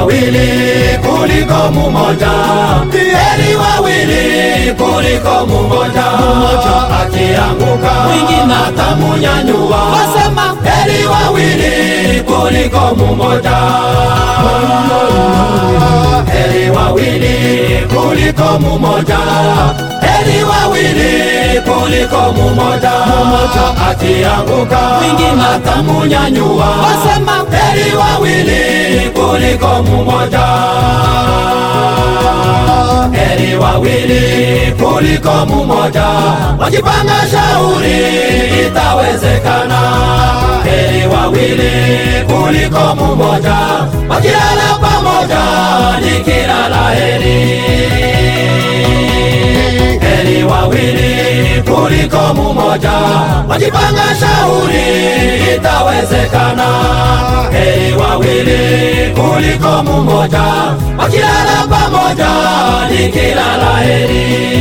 wawili kuliko mmoja, heri wawili kuliko mmoja. Akianguka mwingine atamunyanyua, wasema heri wawili kuliko mmoja. Heri wawili kuliko mmoja, heri wawili kuliko mmoja. Akianguka mwingine atamunyanyua, wasema heri wawili kuliko mmoja. Heri wawili kuliko mmoja, wakipanga shauri itawezekana. Heri wawili kuliko mmoja, wakilala pamoja ni kila la heri. Heri wawili kuliko mmoja, wakipanga shauri itawezekana. Heri wawili kuliko mmoja, wakilala pamoja ni kila la heri.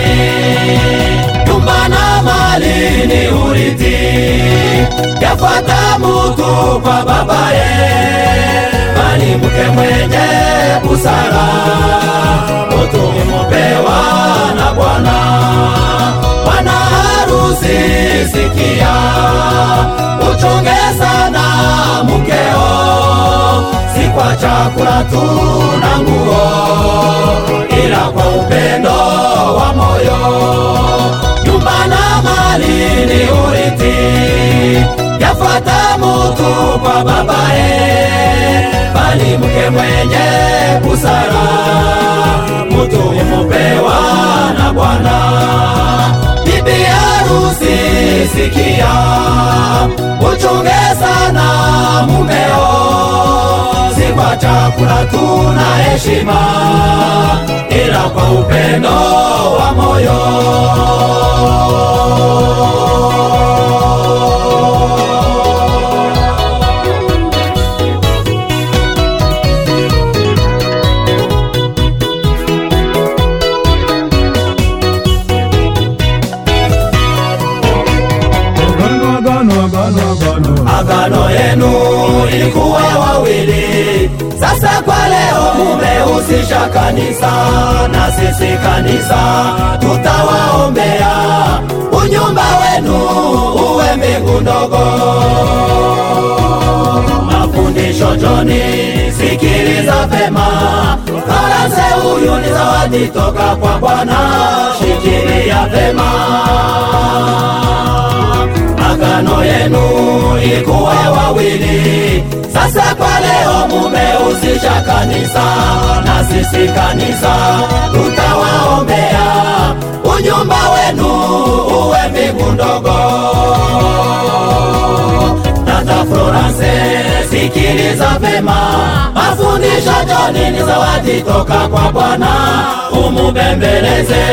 Nyumba na mali ni urithi, yafuata mtu kwa babaye, bali mke mwenye busara mtu umepewa na Bwana. Bwana harusi sikia, uchunge sana mkeo, si kwa chakula tu na nguo, ila kwa upendo wa moyo. Nyumba na mali ni urithi, yafuata mtu kwa babaye, bali mke mwenye busara mtu umepewa na Bwana. Bibi harusi sikia, uchunge sana mumeo, si kwa chakula tu na heshima, ila kwa upendo wa moyo. Agano yenu ilikuwa wawili, sasa kwa leo mumehusisha kanisa, na sisi kanisa tutawaombea unyumba wenu uwe mbingu ndogo. Mafundisho Joni, sikiliza vema, farase huyu ni zawadi toka kwa Bwana, shikilia vema. Agano yenu ilikuwa wawili, sasa kwa leo mumehusisha kanisa, na sisi kanisa tutawaombea unyumba wenu uwe mbingu ndogo. Dada Florence, sikiliza vema, mafundisho Joni ni zawadi toka kwa Bwana, umubembeleze.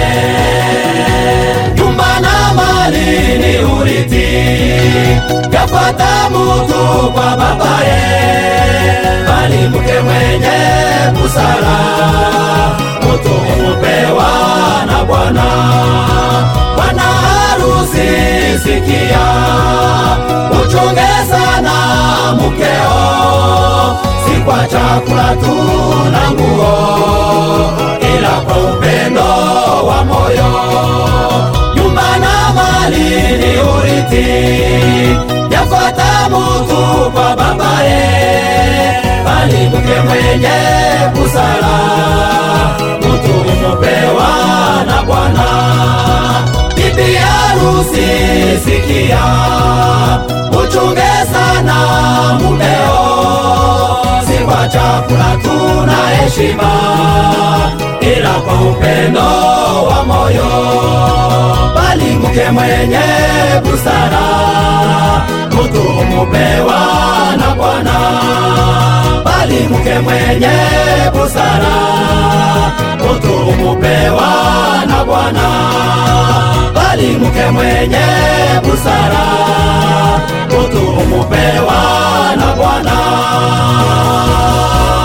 Nyumba na mali ni urithi, yafuata mtu kwa babaye, bali mke mwenye busara mtu umepewa na Bwana. Bwana harusi sikia, uchunge sana mkeo, si kwa chakula tu na nguo, ila kwa upendo wa moyo. Nyumba na mali ni urithi, yafuata mtu kwa babaye, bali mke mwenye busara mtu umepewa na Bwana. Bibi harusi sikia, uchunge sana mumeo, si kwa chakula tu na heshima, ila kwa upendo wa moyo. Bali mke mwenye busara mtu umepewa na Bwana. Bali mke mwenye busara mtu umepewa na Bwana. Bali mke mwenye busara mtu umepewa na Bwana.